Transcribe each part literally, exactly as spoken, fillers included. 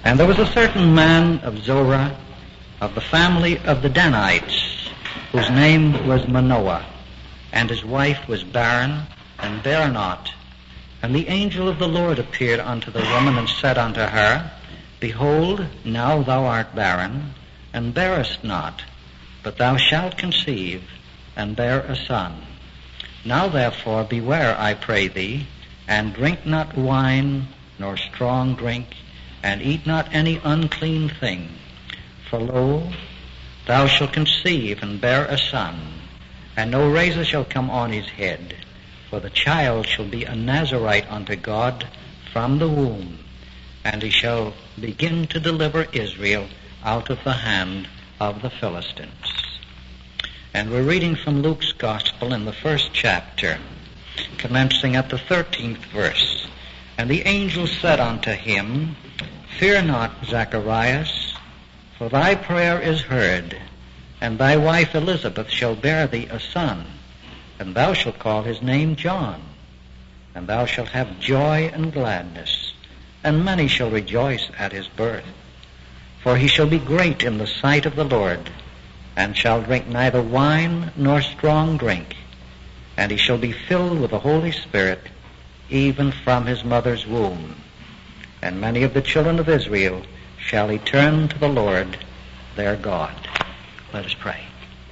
And there was a certain man of Zorah, of the family of the Danites, whose name was Manoah, and his wife was barren, and bare not. And the angel of the Lord appeared unto the woman, and said unto her, Behold, now thou art barren, and bearest not, but thou shalt conceive, and bear a son. Now therefore beware, I pray thee, and drink not wine, nor strong drink, and eat not any unclean thing. For lo, thou shalt conceive, and bear a son, and no razor shall come on his head, for the child shall be a Nazarite unto God from the womb, and he shall begin to deliver Israel out of the hand of the Philistines. And we're reading from Luke's Gospel in the first chapter, commencing at the thirteenth verse. And the angel said unto him, Fear not, Zacharias, for thy prayer is heard, and thy wife Elizabeth shall bear thee a son, and thou shalt call his name John. And thou shalt have joy and gladness, and many shall rejoice at his birth. For he shall be great in the sight of the Lord, and shall drink neither wine nor strong drink, and he shall be filled with the Holy Spirit, even from his mother's womb. And many of the children of Israel shall he turn to the Lord their God. Let us pray.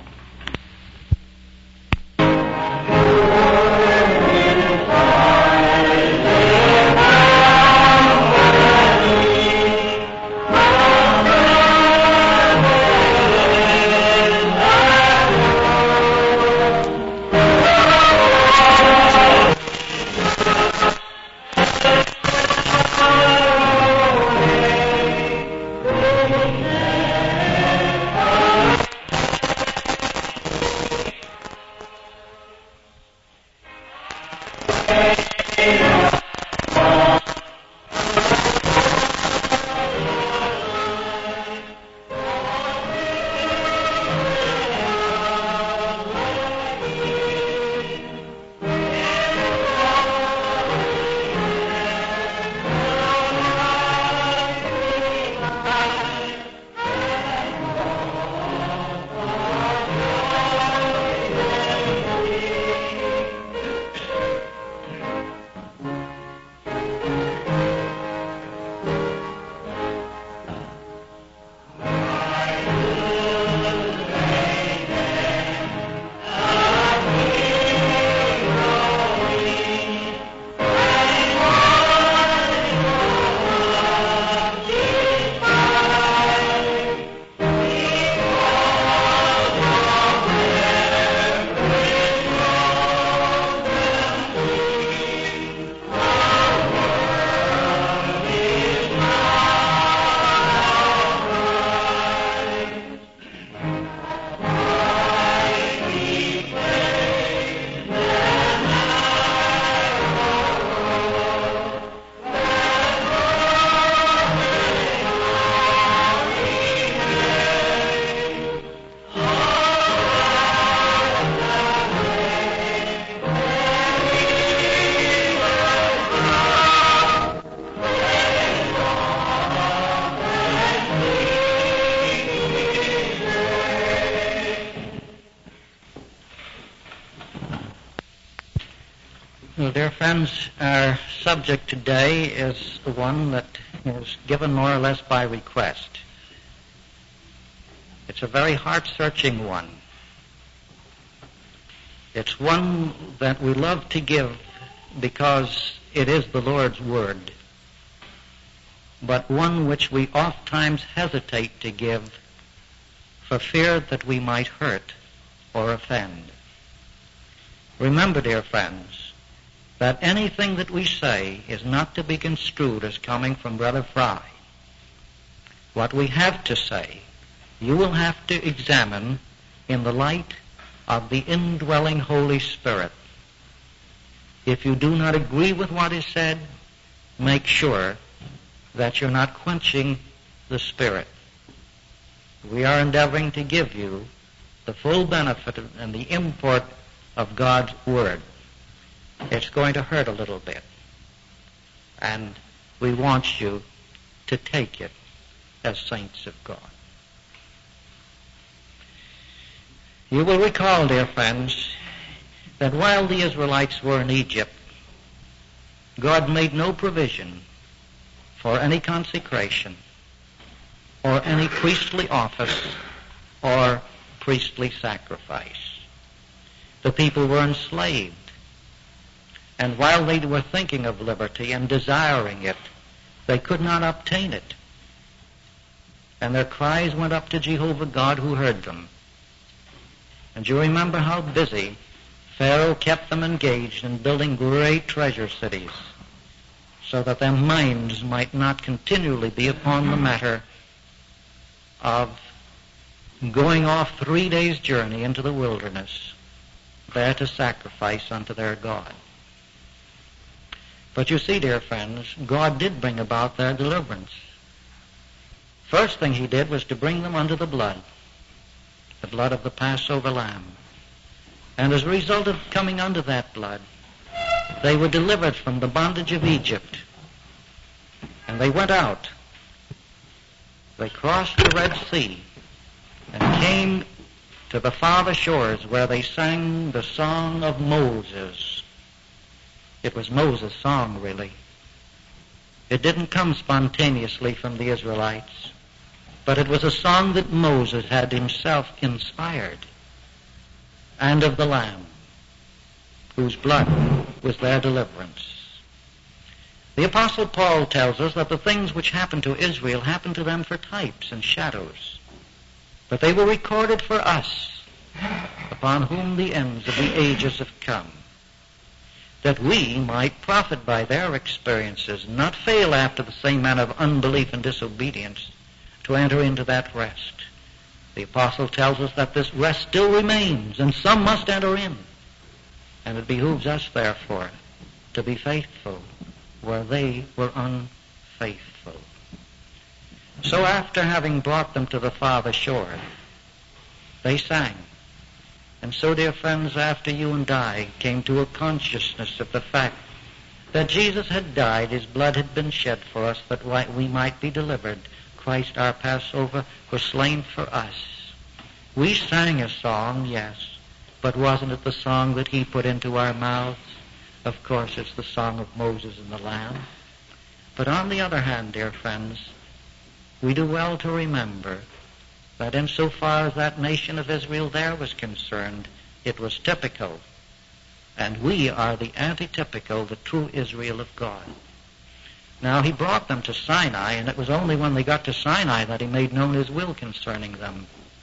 Well, dear friends, our subject today is one that is given more or less by request. It's a very heart-searching one. It's one that we love to give because it is the Lord's Word, but one which we oft-times hesitate to give for fear that we might hurt or offend. Remember, dear friends, that anything that we say is not to be construed as coming from Brother Fry. What we have to say, you will have to examine in the light of the indwelling Holy Spirit. If you do not agree with what is said, make sure that you're not quenching the Spirit. We are endeavoring to give you the full benefit and the import of God's Word. It's going to hurt a little bit, and we want you to take it as saints of God. You will recall, dear friends, that while the Israelites were in Egypt, God made no provision for any consecration or any priestly office or priestly sacrifice. The people were enslaved, and while they were thinking of liberty and desiring it, they could not obtain it. And their cries went up to Jehovah God, who heard them. And you remember how busy Pharaoh kept them engaged in building great treasure cities, so that their minds might not continually be upon the matter of going off three days' journey into the wilderness, there to sacrifice unto their God. But you see, dear friends, God did bring about their deliverance. First thing he did was to bring them under the blood, the blood of the Passover lamb. And as a result of coming under that blood, they were delivered from the bondage of Egypt. And they went out. They crossed the Red Sea and came to the farther shores, where they sang the song of Moses. It was Moses' song, really. It didn't come spontaneously from the Israelites, but it was a song that Moses had himself inspired, and of the Lamb, whose blood was their deliverance. The Apostle Paul tells us that the things which happened to Israel happened to them for types and shadows, but they were recorded for us, upon whom the ends of the ages have come, that we might profit by their experiences, and not fail after the same manner of unbelief and disobedience to enter into that rest. The apostle tells us that this rest still remains, and some must enter in. And it behooves us, therefore, to be faithful where they were unfaithful. So after having brought them to the farther shore, they sang. And so, dear friends, after you and I came to a consciousness of the fact that Jesus had died, his blood had been shed for us, that we might be delivered, Christ our Passover was slain for us. We sang a song, yes, but wasn't it the song that he put into our mouths? Of course, it's the song of Moses and the Lamb. But on the other hand, dear friends, we do well to remember that insofar as that nation of Israel there was concerned, it was typical, and we are the antitypical, the true Israel of God. Now, he brought them to Sinai, and it was only when they got to Sinai that he made known his will concerning them.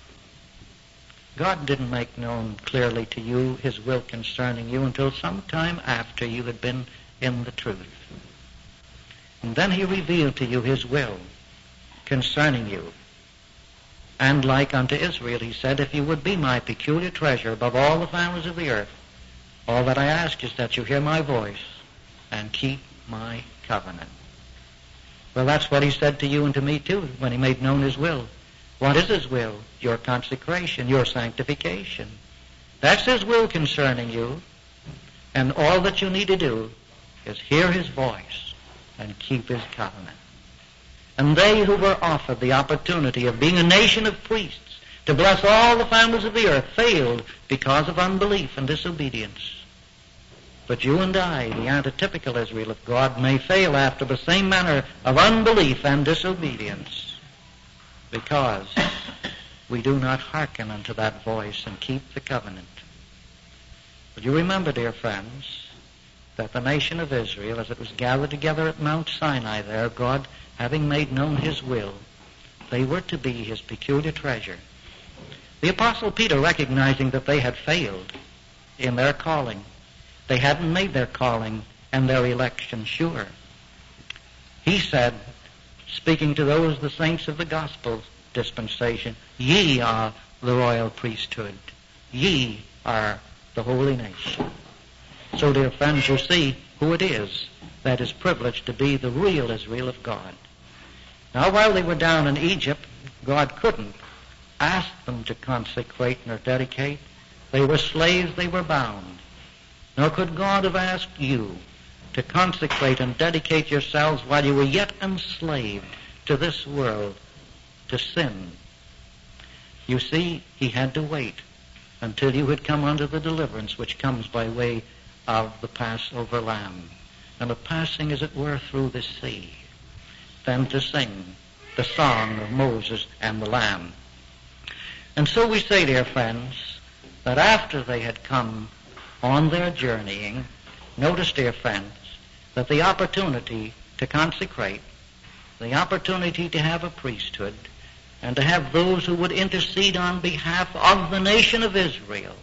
God didn't make known clearly to you his will concerning you until some time after you had been in the truth. And then he revealed to you his will concerning you. And like unto Israel, he said, if you would be my peculiar treasure above all the families of the earth, all that I ask is that you hear my voice and keep my covenant. Well, that's what he said to you and to me, too, when he made known his will. What is his will? Your consecration, your sanctification. That's his will concerning you. And all that you need to do is hear his voice and keep his covenant. And they who were offered the opportunity of being a nation of priests to bless all the families of the earth failed because of unbelief and disobedience. But you and I, the antitypical Israel of God, may fail after the same manner of unbelief and disobedience, because we do not hearken unto that voice and keep the covenant. But you remember, dear friends, that the nation of Israel, as it was gathered together at Mount Sinai there, God having made known his will, they were to be his peculiar treasure. The Apostle Peter, recognizing that they had failed in their calling, they hadn't made their calling and their election sure, he said, speaking to those, the saints of the gospel dispensation, ye are the royal priesthood. Ye are the holy nation. So, dear friends, you see who it is that is privileged to be the real Israel of God. Now, while they were down in Egypt, God couldn't ask them to consecrate nor dedicate. They were slaves, they were bound. Nor could God have asked you to consecrate and dedicate yourselves while you were yet enslaved to this world to sin. You see, he had to wait until you had come under the deliverance which comes by way of the Passover lamb, and of passing, as it were, through the sea, then to sing the song of Moses and the lamb. And so we say, dear friends, that after they had come on their journeying, notice, dear friends, that the opportunity to consecrate, the opportunity to have a priesthood, and to have those who would intercede on behalf of the nation of Israel,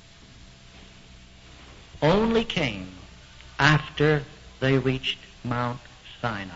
only came after they reached Mount Sinai.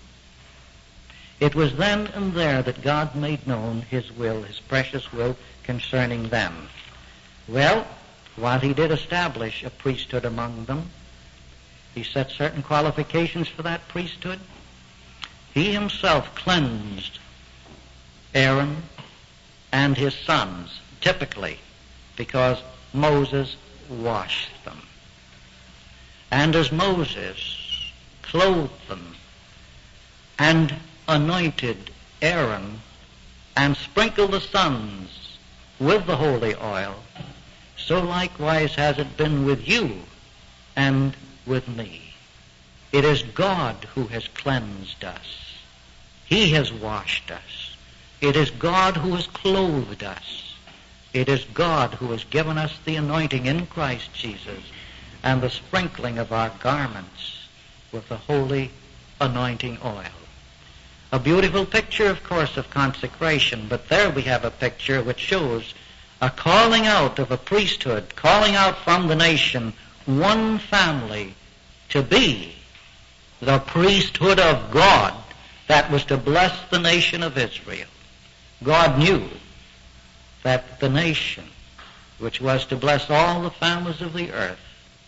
It was then and there that God made known his will, his precious will concerning them. Well, while he did establish a priesthood among them, he set certain qualifications for that priesthood. He himself cleansed Aaron and his sons, typically, because Moses washed them. And as Moses clothed them and anointed Aaron and sprinkled the sons with the holy oil, so likewise has it been with you and with me. It is God who has cleansed us. He has washed us. It is God who has clothed us. It is God who has given us the anointing in Christ Jesus and the sprinkling of our garments with the holy anointing oil. A beautiful picture, of course, of consecration, but there we have a picture which shows a calling out of a priesthood, calling out from the nation one family to be the priesthood of God that was to bless the nation of Israel. God knew that the nation which was to bless all the families of the earth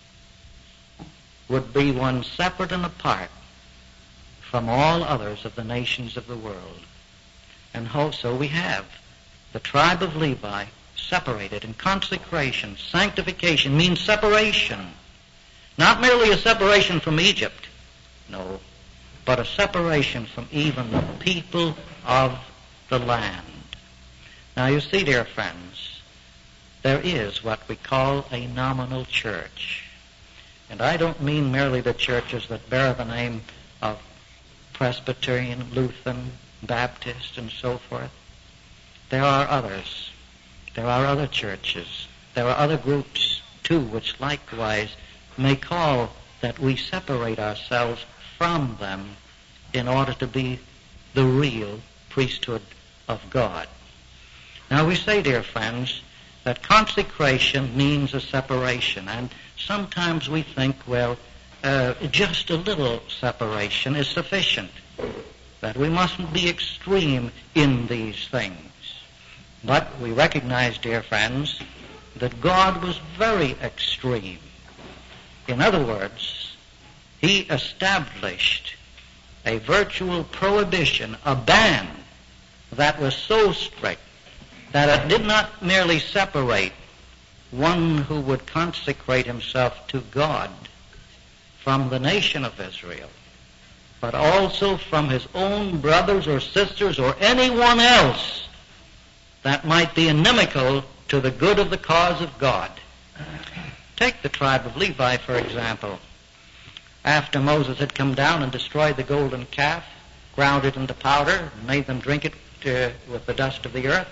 would be one separate and apart from all others of the nations of the world. And so we have the tribe of Levi separated in consecration. Sanctification means separation. Not merely a separation from Egypt, no, but a separation from even the people of the land. Now you see, dear friends, there is what we call a nominal church. And I don't mean merely the churches that bear the name of Presbyterian, Lutheran, Baptist, and so forth. There are others. There are other churches. There are other groups, too, which likewise may call that we separate ourselves from them in order to be the real priesthood of God. Now we say, dear friends, that consecration means a separation, and sometimes we think, well, uh, just a little separation is sufficient, that we mustn't be extreme in these things. But we recognize, dear friends, that God was very extreme. In other words, he established a virtual prohibition, a ban that was so strict that it did not merely separate one who would consecrate himself to God from the nation of Israel, but also from his own brothers or sisters or anyone else that might be inimical to the good of the cause of God. Take the tribe of Levi, for example. After Moses had come down and destroyed the golden calf, ground it into powder, and made them drink it uh, with the dust of the earth,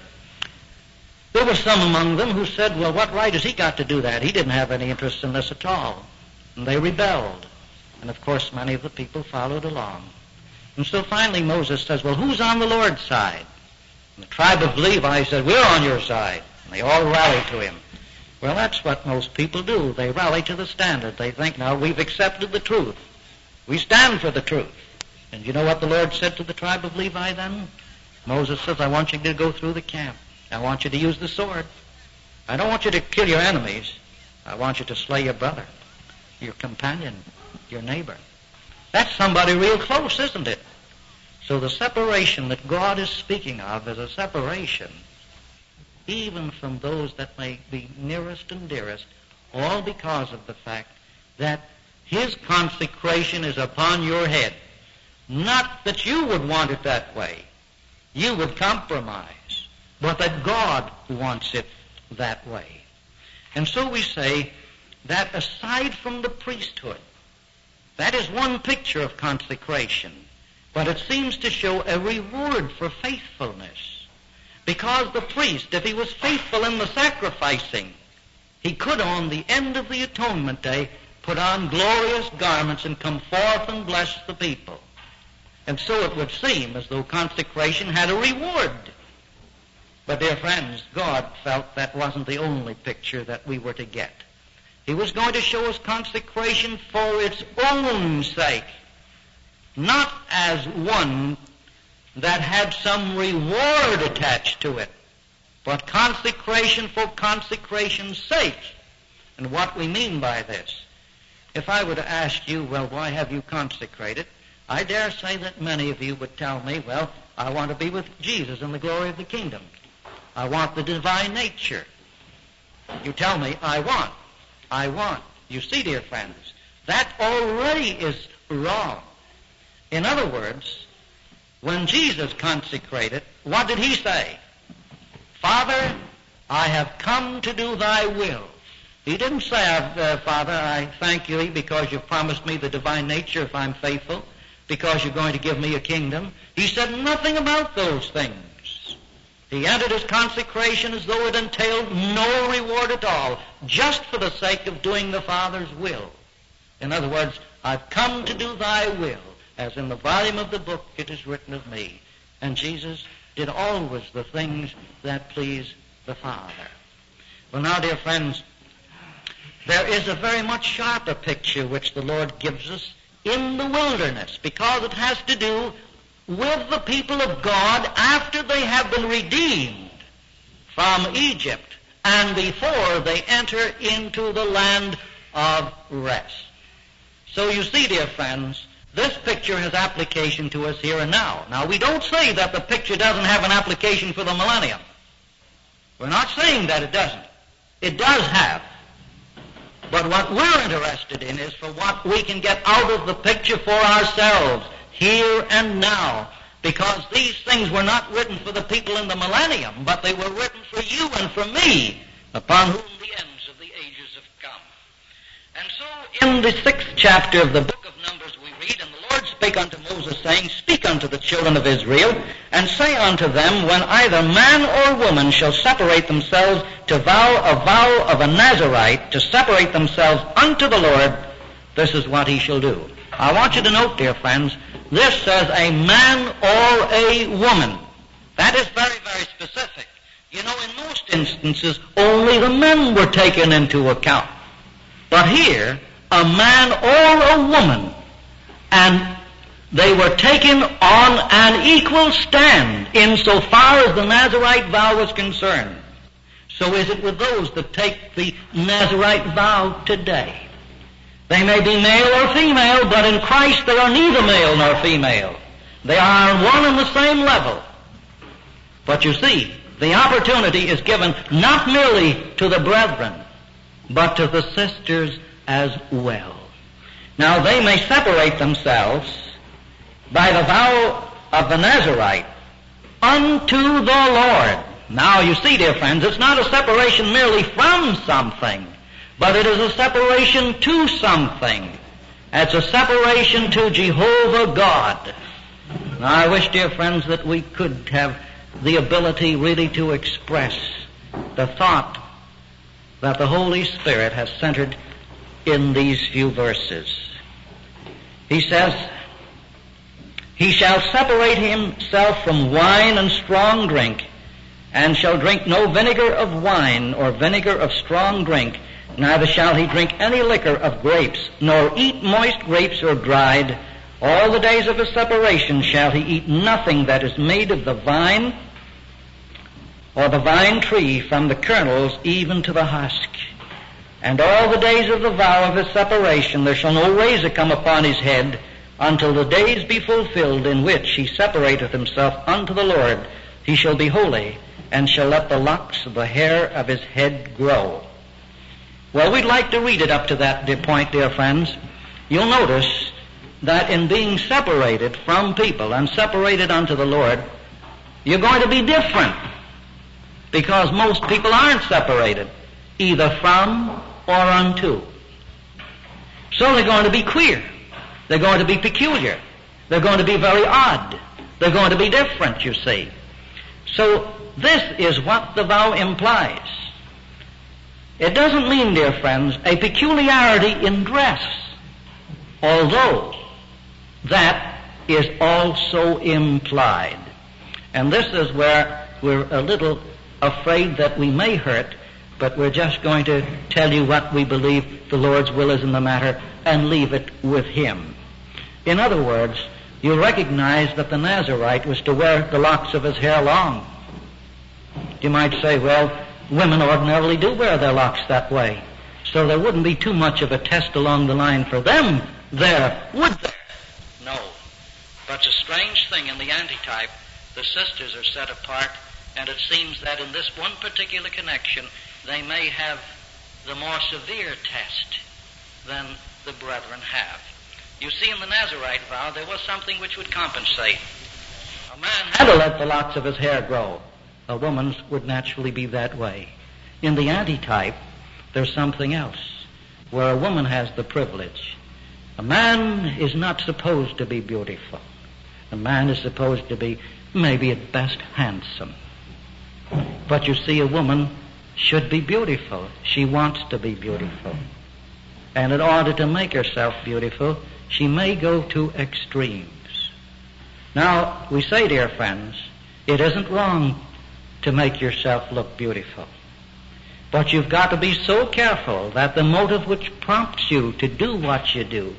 there were some among them who said, well, what right has he got to do that? He didn't have any interest in this at all. And they rebelled. And of course, many of the people followed along. And so finally Moses says, well, who's on the Lord's side? And the tribe of Levi said, we're on your side. And they all rallied to him. Well, that's what most people do. They rally to the standard. They think, now, we've accepted the truth. We stand for the truth. And you know what the Lord said to the tribe of Levi then? Moses says, I want you to go through the camp. I want you to use the sword. I don't want you to kill your enemies. I want you to slay your brother, your companion, your neighbor. That's somebody real close, isn't it? So the separation that God is speaking of is a separation even from those that may be nearest and dearest, all because of the fact that his consecration is upon your head. Not that you would want it that way, you would compromise, but that God wants it that way. And so we say that aside from the priesthood, that is one picture of consecration, but it seems to show a reward for faithfulness. Because the priest, if he was faithful in the sacrificing, he could on the end of the atonement day put on glorious garments and come forth and bless the people. And so it would seem as though consecration had a reward. But dear friends, God felt that wasn't the only picture that we were to get. He was going to show us consecration for its own sake, not as one that had some reward attached to it, but consecration for consecration's sake. And what we mean by this, if I were to ask you, well, why have you consecrated? I dare say that many of you would tell me, well, I want to be with Jesus in the glory of the kingdom. I want the divine nature. You tell me, I want. I want. You see, dear friends, that already is wrong. In other words, when Jesus consecrated, what did he say? Father, I have come to do thy will. He didn't say, uh, Father, I thank you because you've promised me the divine nature if I'm faithful, because you're going to give me a kingdom. He said nothing about those things. He entered his consecration as though it entailed no reward at all, just for the sake of doing the Father's will. In other words, I've come to do thy will, as in the volume of the book it is written of me. And Jesus did always the things that please the Father. Well, now, dear friends, there is a very much sharper picture which the Lord gives us in the wilderness, because it has to do with the people of God after they have been redeemed from Egypt and before they enter into the land of rest. So you see, dear friends, this picture has application to us here and now. Now, we don't say that the picture doesn't have an application for the millennium. We're not saying that it doesn't. It does have. But what we're interested in is for what we can get out of the picture for ourselves, here and now, because these things were not written for the people in the millennium, but they were written for you and for me, upon whom the ends of the ages have come. And so in the sixth chapter of the book of Numbers we read, And the Lord spake unto Moses, saying, Speak unto the children of Israel, and say unto them, When either man or woman shall separate themselves to vow a vow of a Nazarite, to separate themselves unto the Lord, this is what he shall do. I want you to note, dear friends, this says a man or a woman. That is very, very specific. You know, in most instances, only the men were taken into account. But here, a man or a woman, and they were taken on an equal stand insofar as the Nazarite vow was concerned. So is it with those that take the Nazarite vow today. They may be male or female, but in Christ they are neither male nor female. They are on one and the same level. But you see, the opportunity is given not merely to the brethren, but to the sisters as well. Now, they may separate themselves by the vow of the Nazarite unto the Lord. Now, you see, dear friends, it's not a separation merely from something, but it is a separation to something. It's a separation to Jehovah God. Now, I wish, dear friends, that we could have the ability really to express the thought that the Holy Spirit has centered in these few verses. He says, He shall separate himself from wine and strong drink, and shall drink no vinegar of wine or vinegar of strong drink, neither shall he drink any liquor of grapes, nor eat moist grapes or dried. All the days of his separation shall he eat nothing that is made of the vine or the vine tree, from the kernels even to the husk. And all the days of the vow of his separation there shall no razor come upon his head, until the days be fulfilled in which he separateth himself unto the Lord. He shall be holy, and shall let the locks of the hair of his head grow. Well, we'd like to read it up to that point, dear friends. You'll notice that in being separated from people and separated unto the Lord, You're going to be different, because most people aren't separated, either from or unto. So they're going to be queer. They're going to be peculiar. They're going to be very odd. They're going to be different, you see. So this is what the vow implies. It doesn't mean, dear friends, a peculiarity in dress, although that is also implied. And this is where we're a little afraid that we may hurt, but we're just going to tell you what we believe the Lord's will is in the matter and leave it with Him. In other words, you'll recognize that the Nazarite was to wear the locks of his hair long. You might say, well, women ordinarily do wear their locks that way, so there wouldn't be too much of a test along the line for them there, would there? No. But it's a strange thing in the antitype. The sisters are set apart, and it seems that in this one particular connection, they may have the more severe test than the brethren have. You see, in the Nazarite vow, there was something which would compensate. A man had to let the locks of his hair grow. A woman's would naturally be that way. In the antitype, there's something else, where a woman has the privilege. A man is not supposed to be beautiful. A man is supposed to be, maybe at best, handsome. But you see, a woman should be beautiful. She wants to be beautiful. And in order to make herself beautiful, she may go to extremes. Now, we say, dear friends, it isn't wrong to make yourself look beautiful. But you've got to be so careful that the motive which prompts you to do what you do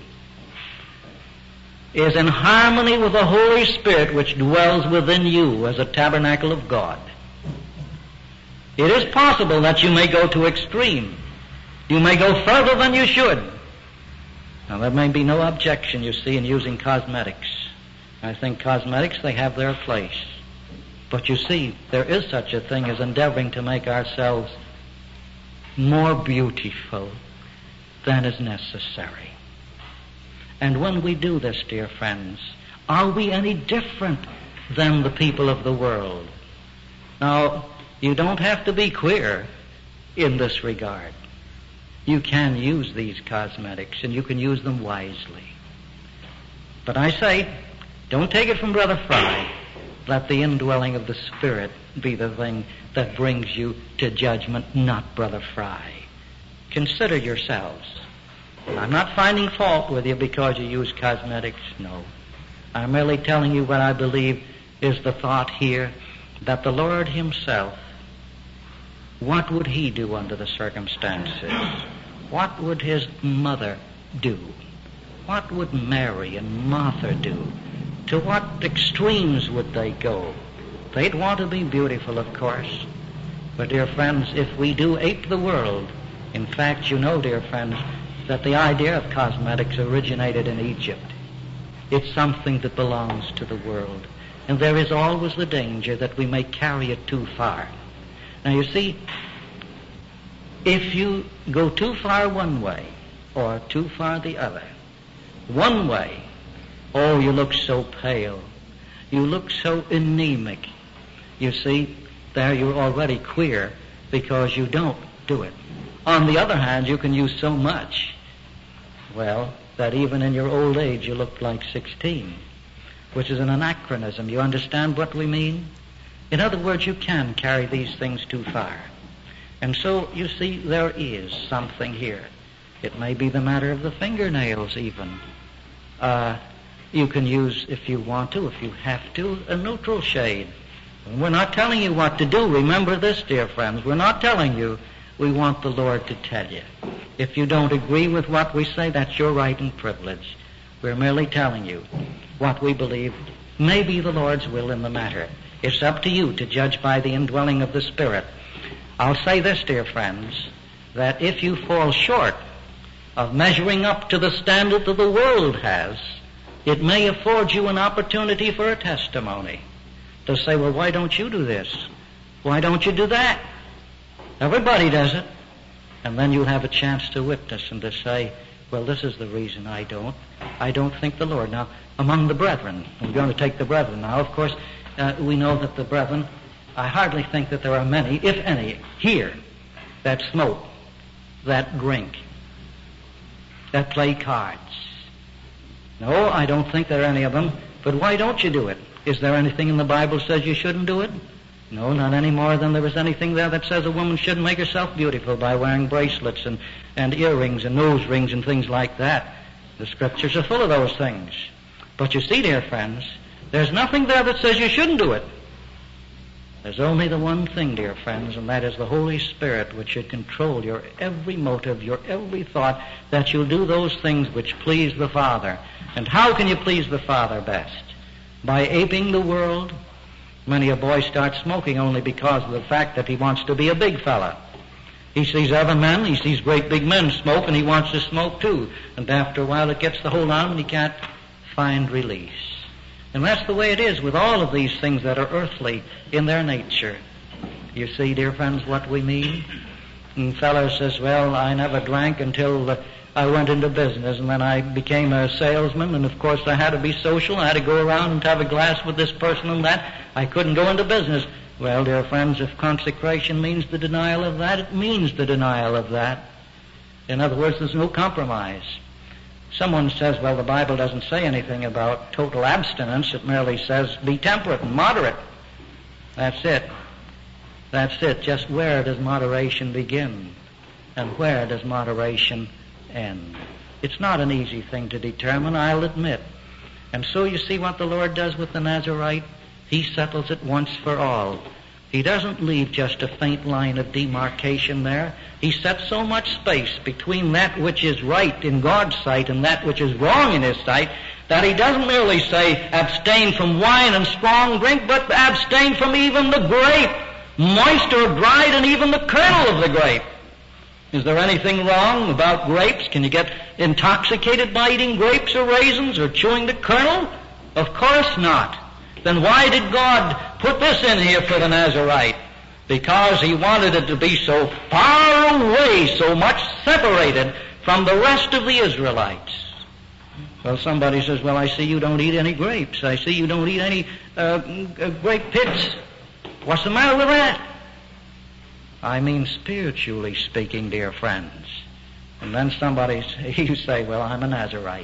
is in harmony with the Holy Spirit which dwells within you as a tabernacle of God. It is possible that you may go to extreme. You may go further than you should. Now, there may be no objection, you see, in using cosmetics. I think cosmetics, they have their place. But you see, there is such a thing as endeavoring to make ourselves more beautiful than is necessary. And when we do this, dear friends, are we any different than the people of the world? Now, you don't have to be queer in this regard. You can use these cosmetics, and you can use them wisely. But I say, don't take it from Brother Fry. Let the indwelling of the Spirit be the thing that brings you to judgment, not Brother Fry. Consider yourselves. I'm not finding fault with you because you use cosmetics, no. I'm merely telling you what I believe is the thought here, that the Lord Himself, what would He do under the circumstances? What would His mother do? What would Mary and Martha do? To what extremes would they go? They'd want to be beautiful, of course. But, dear friends, if we do ape the world, in fact, you know, dear friends, that the idea of cosmetics originated in Egypt. It's something that belongs to the world. And there is always the danger that we may carry it too far. Now, you see, if you go too far one way or too far the other, one way, oh, you look so pale. You look so anemic. You see, there you're already queer because you don't do it. On the other hand, you can use so much, well, that even in your old age you look like sixteen, which is an anachronism. You understand what we mean? In other words, you can carry these things too far. And so, you see, there is something here. It may be the matter of the fingernails even. Uh, you can use, if you want to, if you have to, a neutral shade. We're not telling you what to do. Remember this, dear friends. We're not telling you. We want the Lord to tell you. If you don't agree with what we say, that's your right and privilege. We're merely telling you what we believe may be the Lord's will in the matter. It's up to you to judge by the indwelling of the Spirit. I'll say this, dear friends, that if you fall short of measuring up to the standard that the world has, it may afford you an opportunity for a testimony. To say, well, why don't you do this? Why don't you do that? Everybody does it. And then you'll have a chance to witness and to say, well, this is the reason I don't. I don't think the Lord. Now, among the brethren, we're going to take the brethren now. Of course, uh, we know that the brethren, I hardly think that there are many, if any, here that smoke, that drink, that play cards. No, I don't think there are any of them. But why don't you do it? Is there anything in the Bible that says you shouldn't do it? No, not any more than there is anything there that says a woman shouldn't make herself beautiful by wearing bracelets and, and earrings and nose rings and things like that. The Scriptures are full of those things. But you see, dear friends, there's nothing there that says you shouldn't do it. There's only the one thing, dear friends, and that is the Holy Spirit, which should control your every motive, your every thought, that you'll do those things which please the Father. And how can you please the Father best? By aping the world. Many a boy starts smoking only because of the fact that he wants to be a big fella. He sees other men, he sees great big men smoke, and he wants to smoke too. And after a while it gets the hold on him and he can't find release. And that's the way it is with all of these things that are earthly in their nature. You see, dear friends, what we mean? And fellow says, well, I never drank until uh, I went into business, and then I became a salesman, and of course I had to be social. I had to go around and have a glass with this person and that. I couldn't go into business. Well, dear friends, if consecration means the denial of that, it means the denial of that. In other words, there's no compromise. Someone says, well, the Bible doesn't say anything about total abstinence. It merely says be temperate and moderate. That's it. That's it. Just where does moderation begin? And where does moderation end? It's not an easy thing to determine, I'll admit. And so you see what the Lord does with the Nazarite? He settles it once for all. He doesn't leave just a faint line of demarcation there. He sets so much space between that which is right in God's sight and that which is wrong in His sight that He doesn't merely say abstain from wine and strong drink, but abstain from even the grape, moist or dried, and even the kernel of the grape. Is there anything wrong about grapes? Can you get intoxicated by eating grapes or raisins or chewing the kernel? Of course not. Then why did God put this in here for the Nazarite? Because He wanted it to be so far away, so much separated from the rest of the Israelites. Well, somebody says, well, I see you don't eat any grapes. I see you don't eat any uh, grape pits. What's the matter with that? I mean spiritually speaking, dear friends. And then somebody, you say, well, I'm a Nazarite.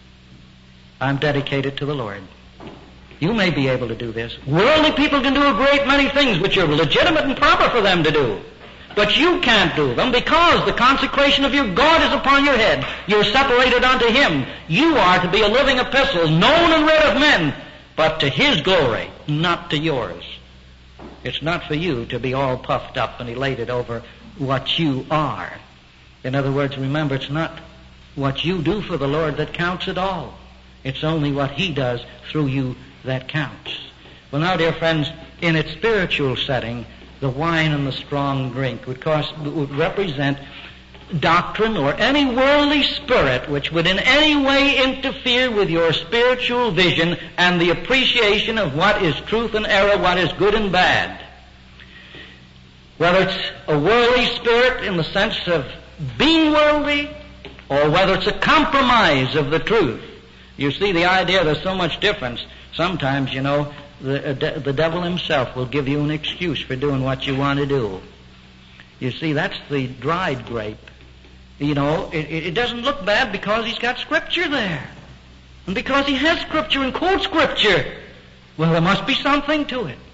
I'm dedicated to the Lord. You may be able to do this. Worldly people can do a great many things which are legitimate and proper for them to do. But you can't do them because the consecration of your God is upon your head. You're separated unto Him. You are to be a living epistle, known and read of men, but to His glory, not to yours. It's not for you to be all puffed up and elated over what you are. In other words, remember, it's not what you do for the Lord that counts at all. It's only what He does through you that counts. Well, now, dear friends, in its spiritual setting, the wine and the strong drink would, cost, would represent doctrine or any worldly spirit which would in any way interfere with your spiritual vision and the appreciation of what is truth and error, what is good and bad. Whether it's a worldly spirit in the sense of being worldly, or whether it's a compromise of the truth. You see the idea, there's so much difference. Sometimes, you know, the, uh, the devil himself will give you an excuse for doing what you want to do. You see, that's the dried grape. You know, it, it doesn't look bad because he's got Scripture there. And because he has Scripture and quotes Scripture. Well, there must be something to it.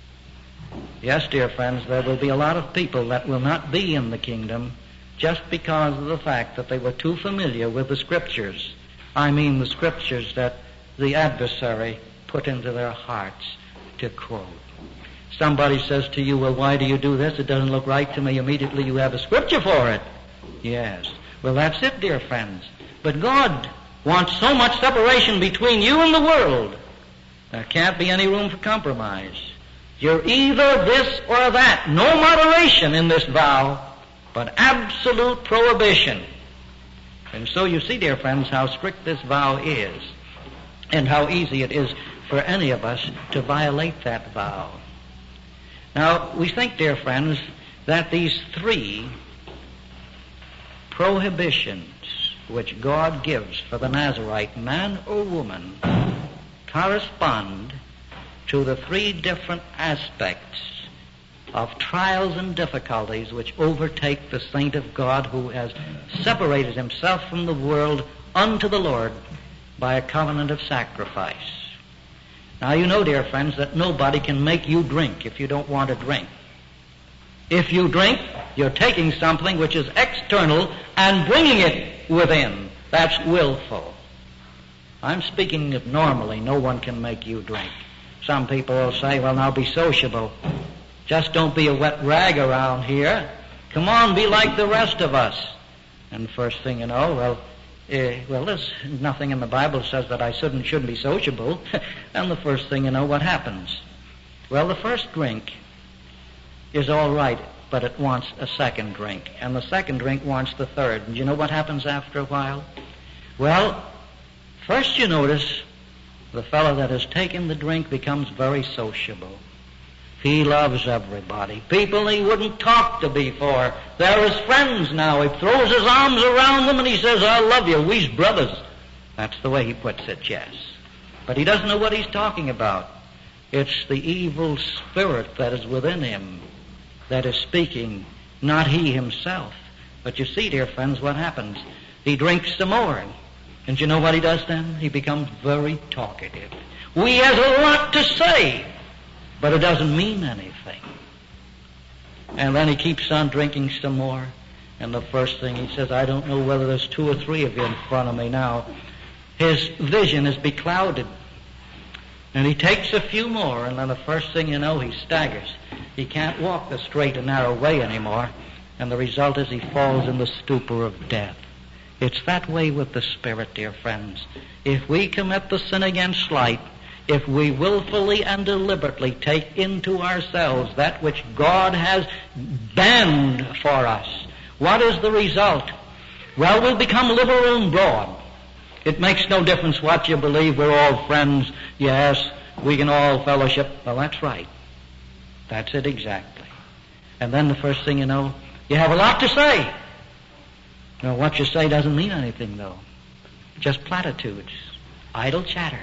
Yes, dear friends, there will be a lot of people that will not be in the kingdom just because of the fact that they were too familiar with the Scriptures. I mean the Scriptures that the adversary put into their hearts to quote. Somebody says to you, well, why do you do this? It doesn't look right to me. Immediately you have a Scripture for it. Yes. Well, that's it, dear friends. But God wants so much separation between you and the world. There can't be any room for compromise. You're either this or that. No moderation in this vow, but absolute prohibition. And so you see, dear friends, how strict this vow is, and how easy it is for any of us to violate that vow. Now, we think, dear friends, that these three prohibitions which God gives for the Nazarite, man or woman, correspond to the three different aspects of trials and difficulties which overtake the saint of God who has separated himself from the world unto the Lord by a covenant of sacrifice. Now you know, dear friends, that nobody can make you drink if you don't want to drink. If you drink, you're taking something which is external and bringing it within. That's willful. I'm speaking of normally. No one can make you drink. Some people will say, well, now be sociable. Just don't be a wet rag around here. Come on, be like the rest of us. And the first thing you know, well, uh, well, there's nothing in the Bible that says that I shouldn't, shouldn't be sociable. And the first thing you know, what happens? Well, the first drink is all right, but it wants a second drink. And the second drink wants the third. And you know what happens after a while? Well, first you notice the fellow that has taken the drink becomes very sociable. He loves everybody. People he wouldn't talk to before. They're his friends now. He throws his arms around them and he says, I love you. We's brothers. That's the way he puts it, yes. But he doesn't know what he's talking about. It's the evil spirit that is within him that is speaking, not he himself. But you see, dear friends, what happens? He drinks some more. And you know what he does then? He becomes very talkative. We has a lot to say, but it doesn't mean anything. And then he keeps on drinking some more. And the first thing he says, I don't know whether there's two or three of you in front of me now. His vision is beclouded. And he takes a few more, and then the first thing you know, he staggers. He can't walk the straight and narrow way anymore. And the result is he falls in the stupor of death. It's that way with the Spirit, dear friends. If we commit the sin against light, if we willfully and deliberately take into ourselves that which God has banned for us, what is the result? Well, we'll become liberal and broad. It makes no difference what you believe. We're all friends. Yes, we can all fellowship. Well, that's right. That's it exactly. And then the first thing you know, you have a lot to say. Now, what you say doesn't mean anything, though. Just platitudes, idle chatter.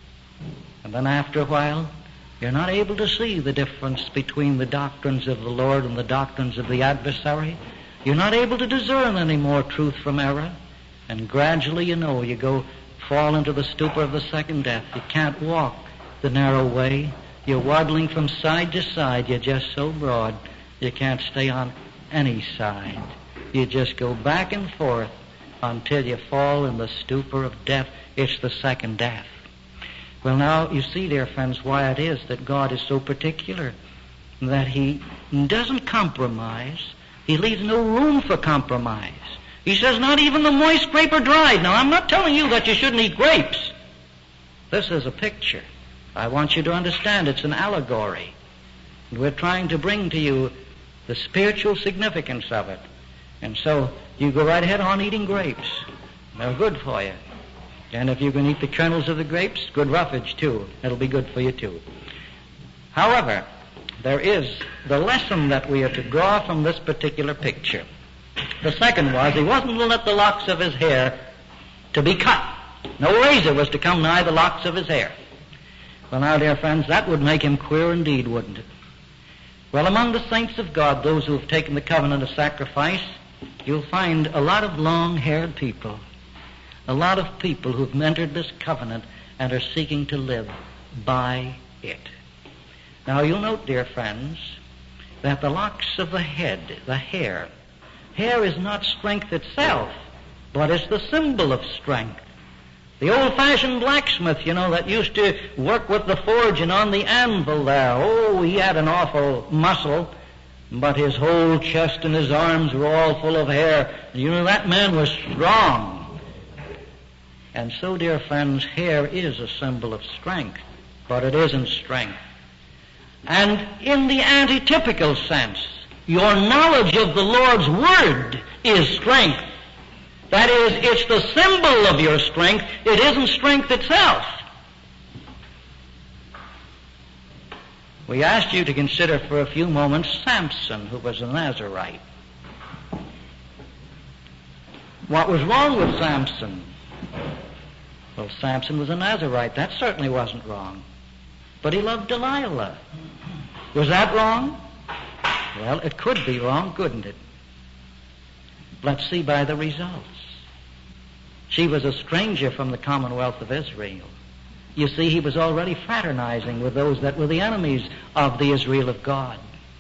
And then after a while, you're not able to see the difference between the doctrines of the Lord and the doctrines of the adversary. You're not able to discern any more truth from error. And gradually, you know, you go fall into the stupor of the second death. You can't walk the narrow way. You're waddling from side to side. You're just so broad, you can't stay on any side. You just go back and forth until you fall in the stupor of death. It's the second death. Well, now, you see, dear friends, why it is that God is so particular, that he doesn't compromise. He leaves no room for compromise. He says not even the moist grape are dried. Now, I'm not telling you that you shouldn't eat grapes. This is a picture. I want you to understand it's an allegory. And we're trying to bring to you the spiritual significance of it. And so you go right ahead on eating grapes. They're good for you. And if you can eat the kernels of the grapes, good roughage too. It'll be good for you too. However, there is the lesson that we are to draw from this particular picture. The second was, he wasn't to let the locks of his hair to be cut. No razor was to come nigh the locks of his hair. Well, now, dear friends, that would make him queer indeed, wouldn't it? Well, among the saints of God, those who have taken the covenant of sacrifice, you'll find a lot of long-haired people, a lot of people who've entered this covenant and are seeking to live by it. Now, you'll note, dear friends, that the locks of the head, the hair, hair is not strength itself, but it's the symbol of strength. The old-fashioned blacksmith, you know, that used to work with the forge and on the anvil there, oh, he had an awful muscle, but his whole chest and his arms were all full of hair. You know, that man was strong. And so, dear friends, hair is a symbol of strength, but it isn't strength. And in the antitypical sense, your knowledge of the Lord's Word is strength. That is, it's the symbol of your strength. It isn't strength itself. We asked you to consider for a few moments Samson, who was a Nazarite. What was wrong with Samson? Well, Samson was a Nazarite. That certainly wasn't wrong. but he loved Delilah. Was that wrong? Well, it could be wrong, couldn't it? Let's see by the results. She was a stranger from the commonwealth of Israel. You see, he was already fraternizing with those that were the enemies of the Israel of God.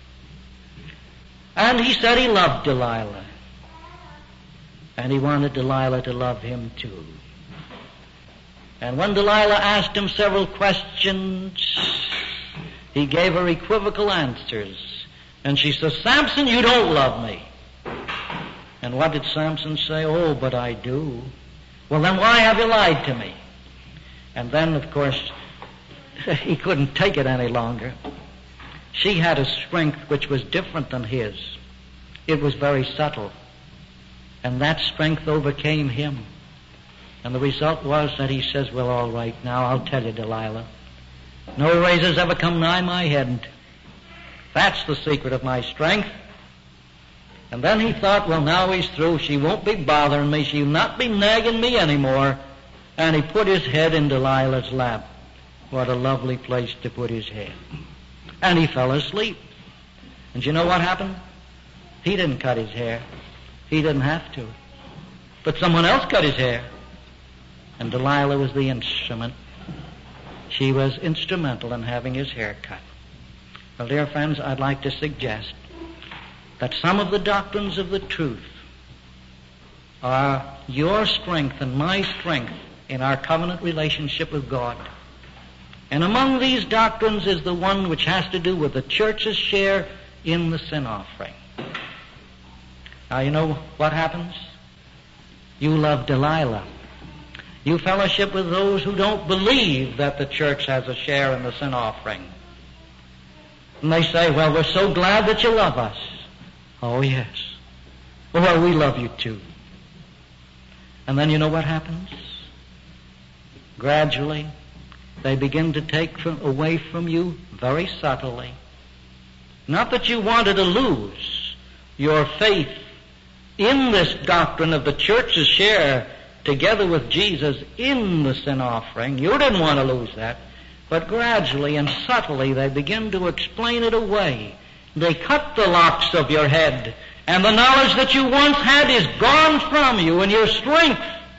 And he said he loved Delilah. And he wanted Delilah to love him too. And when Delilah asked him several questions, he gave her equivocal answers. And she said, Samson, you don't love me. And what did Samson say? Oh, but I do. Well, then why have you lied to me? And then, of course, he couldn't take it any longer. She had a strength which was different than his. It was very subtle. And that strength overcame him. And the result was that he says, well, all right, now I'll tell you, Delilah. No razors ever come nigh my head. That's the secret of my strength. And then he thought, well, now he's through. She won't be bothering me. She'll not be nagging me anymore. And he put his head in Delilah's lap. What a lovely place to put his head. And he fell asleep. And you know what happened? He didn't cut his hair. He didn't have to. But someone else cut his hair. And Delilah was the instrument. She was instrumental in having his hair cut. Well, dear friends, I'd like to suggest that some of the doctrines of the truth are your strength and my strength in our covenant relationship with God. And among these doctrines is the one which has to do with the church's share in the sin offering. Now, you know what happens? You love Delilah. You fellowship with those who don't believe that the church has a share in the sin offering. And they say, well, we're so glad that you love us. Oh, yes. Well, we love you too. And then you know what happens? Gradually, they begin to take from, away from you very subtly. Not that you wanted to lose your faith in this doctrine of the church's share together with Jesus in the sin offering. You didn't want to lose that. But gradually and subtly they begin to explain it away. They cut the locks of your head, and the knowledge that you once had is gone from you, and your strength.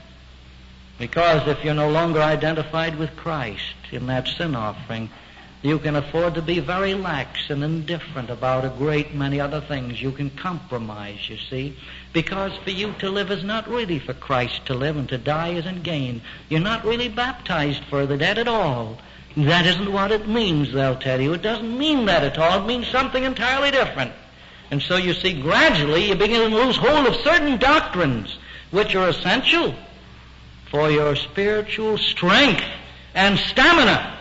Because if you're no longer identified with Christ in that sin offering, you can afford to be very lax and indifferent about a great many other things. You can compromise, you see, because for you to live is not really for Christ to live, and to die isn't gain. You're not really baptized for the dead at all. That isn't what it means, they'll tell you. It doesn't mean that at all. It means something entirely different. And so you see, gradually you begin to lose hold of certain doctrines which are essential for your spiritual strength and stamina.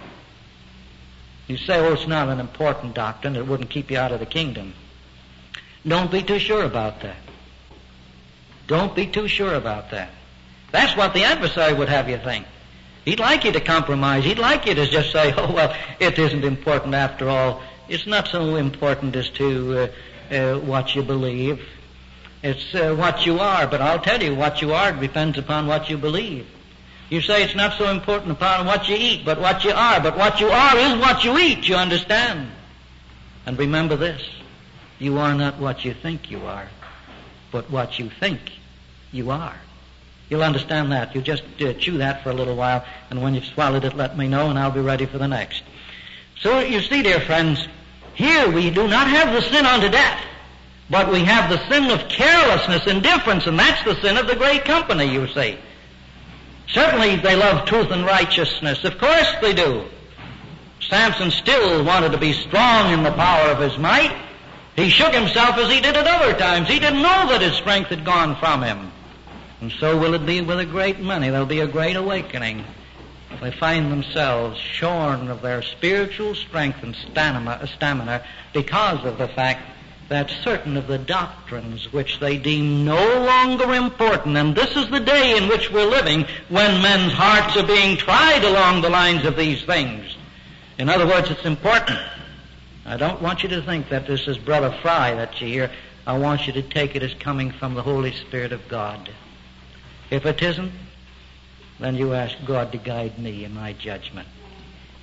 You say, oh, it's not an important doctrine. It wouldn't keep you out of the kingdom. Don't be too sure about that. Don't be too sure about that. That's what the adversary would have you think. He'd like you to compromise. He'd like you to just say, oh, well, it isn't important after all. It's not so important as to uh, uh, what you believe. It's uh, what you are. But I'll tell you, what you are depends upon what you believe. You say it's not so important upon what you eat, but what you are. But what you are is what you eat, you understand? And remember this, you are not what you think you are, but what you think you are. You'll understand that. You just uh, chew that for a little while, and when you've swallowed it, let me know, and I'll be ready for the next. So you see, dear friends, here we do not have the sin unto death, but we have the sin of carelessness, indifference, and that's the sin of the great company, you see. Certainly they love truth and righteousness. Of course they do. Samson still wanted to be strong in the power of his might. He shook himself as he did at other times. He didn't know that his strength had gone from him. And so will it be with a great many. There'll be a great awakening. They find themselves shorn of their spiritual strength and stamina, stamina because of the fact that certain of the doctrines which they deem no longer important, and this is the day in which we're living when men's hearts are being tried along the lines of these things. In other words, it's important. I don't want you to think that this is Brother Fry that you hear. I want you to take it as coming from the Holy Spirit of God. If it isn't, then you ask God to guide me in my judgment.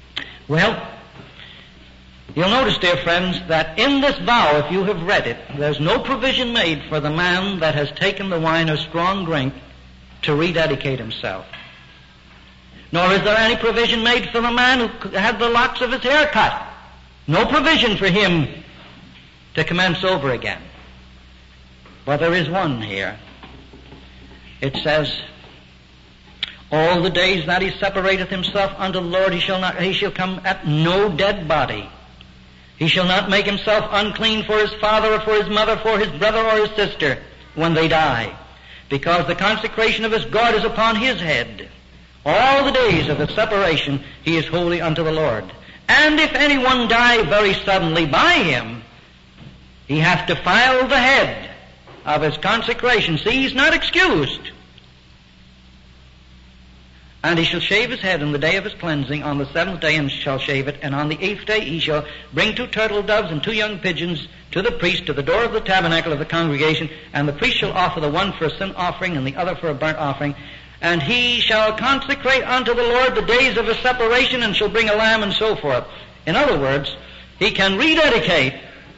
Well, you'll notice, dear friends, that in this vow, if you have read it, there's no provision made for the man that has taken the wine or strong drink to rededicate himself. Nor is there any provision made for the man who had the locks of his hair cut. No provision for him to commence over again. But there is one here. It says, all the days that he separateth himself unto the Lord, he shall not, he shall come at no dead body. He shall not make himself unclean for his father or for his mother, for his brother or his sister when they die, because the consecration of his God is upon his head. All the days of the separation he is holy unto the Lord. And if anyone die very suddenly by him, he hath defiled the head of his consecration. See, he's not excused. And he shall shave his head in the day of his cleansing on the seventh day, and shall shave it. And on the eighth day he shall bring two turtle doves and two young pigeons to the priest to the door of the tabernacle of the congregation. And the priest shall offer the one for a sin offering and the other for a burnt offering. And he shall consecrate unto the Lord the days of his separation, and shall bring a lamb, and so forth. In other words, he can rededicate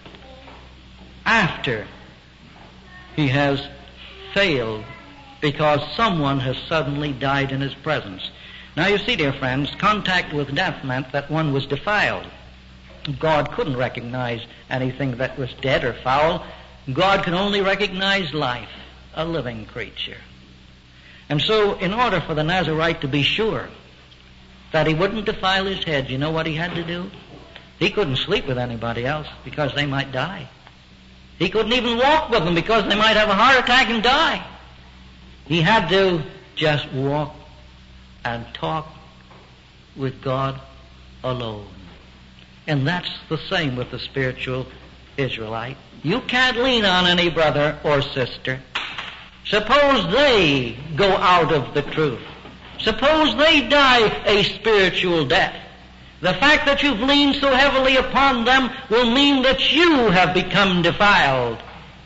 after he has failed, because someone has suddenly died in his presence. Now you see, dear friends, contact with death meant that one was defiled. God couldn't recognize anything that was dead or foul. God could only recognize life, a living creature. And so, in order for the Nazarite to be sure that he wouldn't defile his head, you know what he had to do? He couldn't sleep with anybody else because they might die. He couldn't even walk with them because they might have a heart attack and die. He had to just walk and talk with God alone. And that's the same with the spiritual Israelite. You can't lean on any brother or sister. Suppose they go out of the truth. Suppose they die a spiritual death. The fact that you've leaned so heavily upon them will mean that you have become defiled.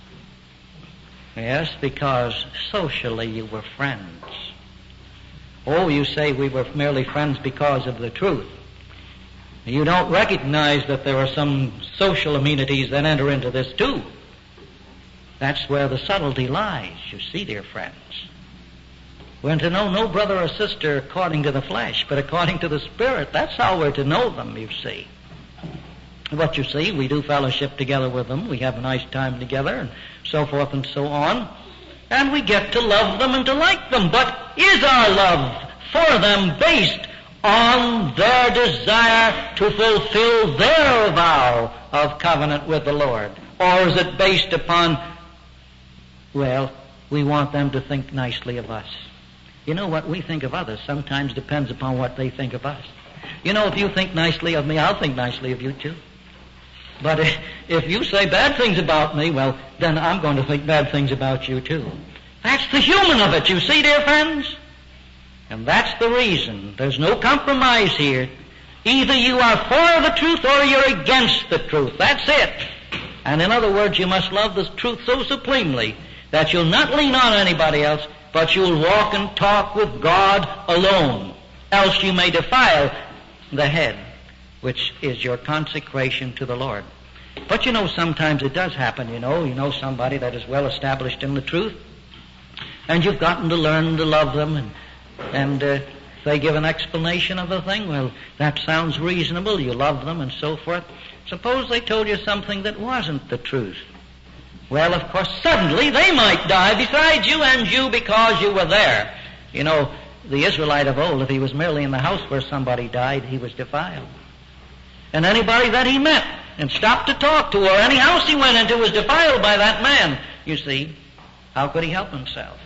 Yes, because socially you were friends. Oh, you say we were merely friends because of the truth. You don't recognize that there are some social amenities that enter into this too. That's where the subtlety lies, you see, dear friends. We're to know no brother or sister according to the flesh, but according to the Spirit. That's how we're to know them, you see. But you see, we do fellowship together with them. We have a nice time together, and so forth and so on. And we get to love them and to like them. But is our love for them based on their desire to fulfill their vow of covenant with the Lord? Or is it based upon, well, we want them to think nicely of us? You know, what we think of others sometimes depends upon what they think of us. You know, if you think nicely of me, I'll think nicely of you too. But if, if you say bad things about me, well, then I'm going to think bad things about you too. That's the human of it, you see, dear friends? And that's the reason. There's no compromise here. Either you are for the truth or you're against the truth. That's it. And in other words, you must love the truth so supremely that you'll not lean on anybody else, but you'll walk and talk with God alone. Else you may defile the head, which is your consecration to the Lord. But you know, sometimes it does happen, you know. You know somebody that is well established in the truth, and you've gotten to learn to love them, and, and uh, they give an explanation of a thing. Well, that sounds reasonable. You love them and so forth. Suppose they told you something that wasn't the truth. Well, of course, suddenly they might die beside you and you because you were there. You know, the Israelite of old, if he was merely in the house where somebody died, he was defiled. And anybody that he met and stopped to talk to, or any house he went into, was defiled by that man. You see, how could he help himself?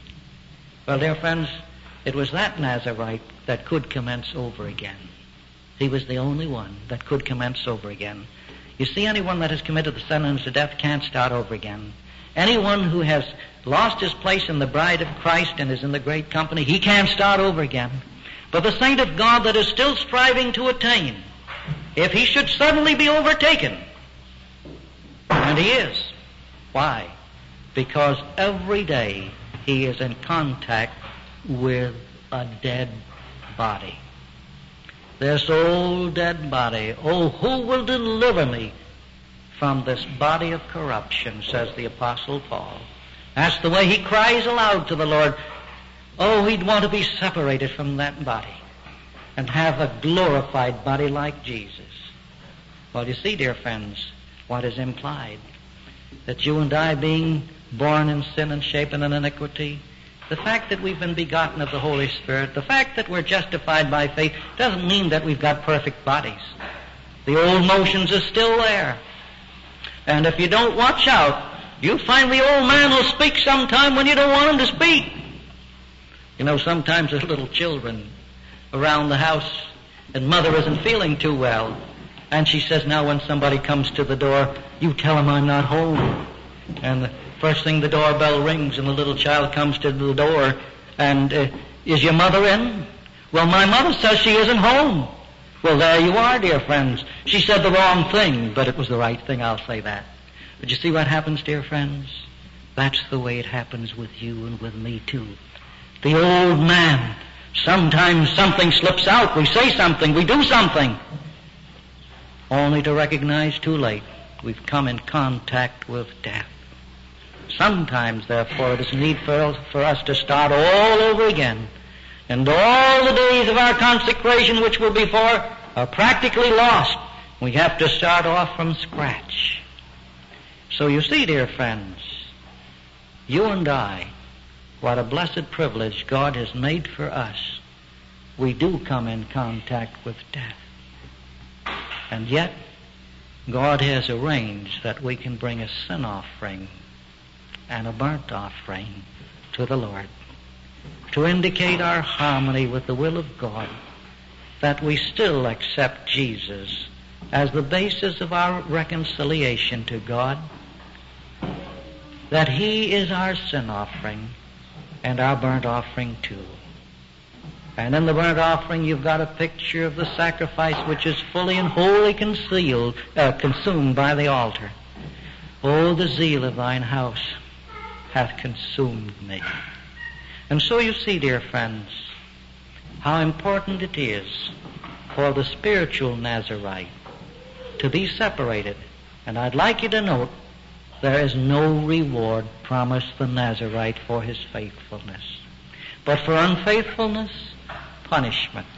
Well, dear friends, it was that Nazarite that could commence over again. He was the only one that could commence over again. You see, anyone that has committed the sentence of death can't start over again. Anyone who has lost his place in the bride of Christ and is in the great company, he can't start over again. But the saint of God that is still striving to attain, if he should suddenly be overtaken, and he is, why? Because every day he is in contact with a dead body. this old dead body. Oh, who will deliver me from this body of corruption, says the Apostle Paul. That's the way he cries aloud to the Lord. Oh, he'd want to be separated from that body and have a glorified body like Jesus. Well, you see, dear friends, what is implied? That you and I, being born in sin and shapen in iniquity, the fact that we've been begotten of the Holy Spirit, the fact that we're justified by faith, doesn't mean that we've got perfect bodies. The old motions are still there. And if you don't watch out, you'll find the old man will speak sometime when you don't want him to speak. You know, sometimes there's little children around the house, and mother isn't feeling too well. And she says, now when somebody comes to the door, you tell him I'm not home. And the first thing the doorbell rings and the little child comes to the door, and uh, is your mother in? Well, my mother says she isn't home. Well, there you are, dear friends. She said the wrong thing, but it was the right thing, I'll say that. But you see what happens, dear friends? That's the way it happens with you and with me, too. The old man, sometimes something slips out. We say something, we do something, only to recognize too late we've come in contact with death. Sometimes, therefore, it is need for, for us to start all over again. And all the days of our consecration which were before are practically lost. We have to start off from scratch. So you see, dear friends, you and I, what a blessed privilege God has made for us. We do come in contact with death. And yet, God has arranged that we can bring a sin offering and a burnt offering to the Lord to indicate our harmony with the will of God, that we still accept Jesus as the basis of our reconciliation to God, that He is our sin offering and our burnt offering too. And in the burnt offering you've got a picture of the sacrifice which is fully and wholly concealed, uh, consumed by the altar. Oh, the zeal of thine house hath consumed me. And so you see, dear friends, how important it is for the spiritual Nazarite to be separated. And I'd like you to note, there is no reward promised the Nazarite for his faithfulness, but for unfaithfulness, punishment.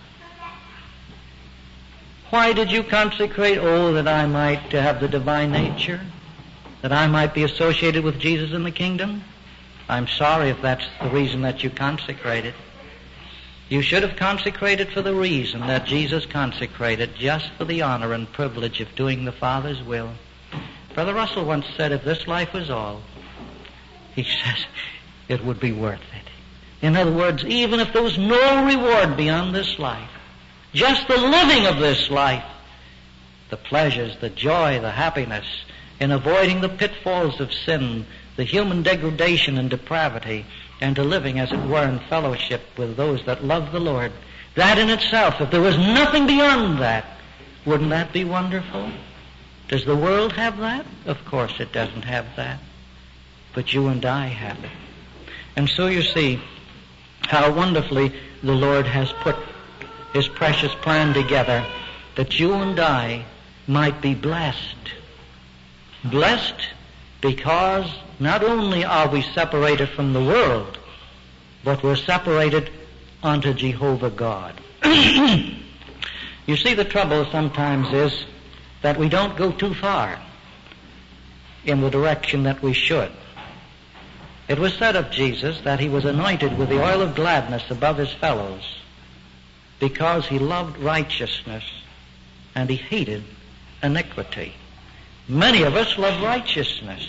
Why did you consecrate? Oh, that I might have the divine nature, that I might be associated with Jesus in the kingdom. I'm sorry if that's the reason that you consecrated. You should have consecrated for the reason that Jesus consecrated, just for the honor and privilege of doing the Father's will. Brother Russell once said, if this life was all, he says, it would be worth it. In other words, even if there was no reward beyond this life, just the living of this life, the pleasures, the joy, the happiness in avoiding the pitfalls of sin, the human degradation and depravity, and to living, as it were, in fellowship with those that love the Lord. That in itself, if there was nothing beyond that, wouldn't that be wonderful? Does the world have that? Of course it doesn't have that. But you and I have it. And so you see how wonderfully the Lord has put His precious plan together, that you and I might be blessed. Blessed because not only are we separated from the world, but we're separated unto Jehovah God. You see, the trouble sometimes is that we don't go too far in the direction that we should. It was said of Jesus that He was anointed with the oil of gladness above His fellows because He loved righteousness and He hated iniquity. Many of us love righteousness,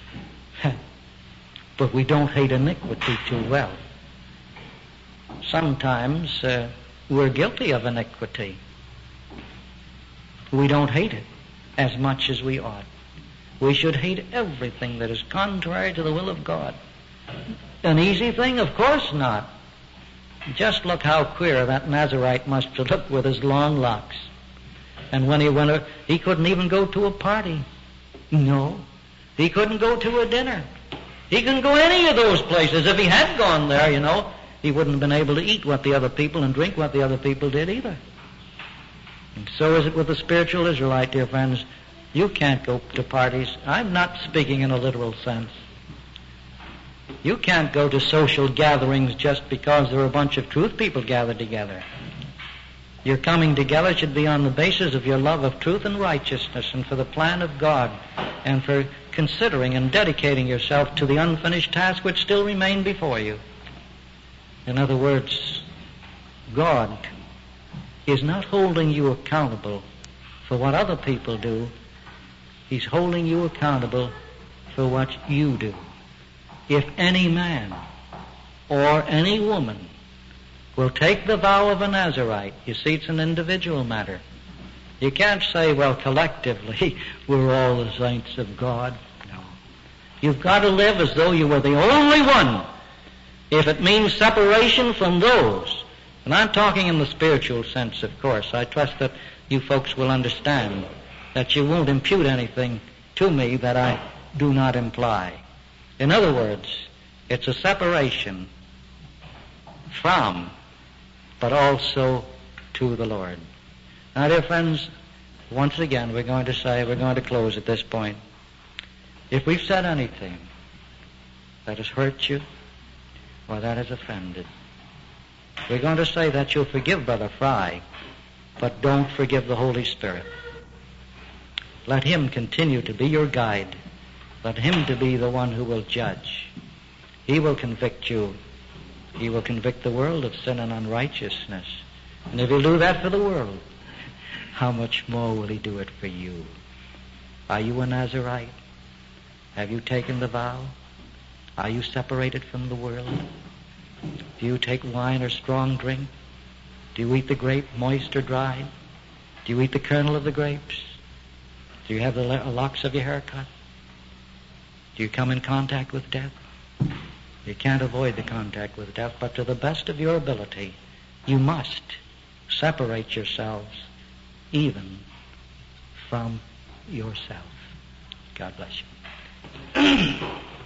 but we don't hate iniquity too well. Sometimes uh, we're guilty of iniquity. We don't hate it as much as we ought. We should hate everything that is contrary to the will of God. An easy thing? Of course not. Just look how queer that Nazarite must have looked with his long locks. And when he went, he couldn't even go to a party. No. He couldn't go to a dinner. He couldn't go any of those places. If he had gone there, you know, he wouldn't have been able to eat what the other people and drink what the other people did either. And so is it with the spiritual Israelite, dear friends. You can't go to parties. I'm not speaking in a literal sense. You can't go to social gatherings just because there are a bunch of truth people gathered together. Your coming together should be on the basis of your love of truth and righteousness and for the plan of God and for considering and dedicating yourself to the unfinished task which still remain before you. In other words, God is not holding you accountable for what other people do. He's holding you accountable for what you do. If any man or any woman will take the vow of a Nazirite, you see, it's an individual matter. You can't say, well, collectively, we're all the saints of God. No. You've got to live as though you were the only one. If it means separation from those, and I'm talking in the spiritual sense, of course. I trust that you folks will understand that you won't impute anything to me that I do not imply. In other words, it's a separation from, but also to the Lord. Now, dear friends, once again, we're going to say, we're going to close at this point. If we've said anything that has hurt you or that has offended, we're going to say that you'll forgive Brother Fry, but don't forgive the Holy Spirit. Let Him continue to be your guide. Let Him to be the one who will judge. He will convict you. He will convict the world of sin and unrighteousness. And if He'll do that for the world, how much more will He do it for you? Are you a Nazirite? Have you taken the vow? Are you separated from the world? Do you take wine or strong drink? Do you eat the grape moist or dry? Do you eat the kernel of the grapes? Do you have the locks of your hair cut? Do you come in contact with death? You can't avoid the contact with death, but to the best of your ability, you must separate yourselves even from yourself. God bless you.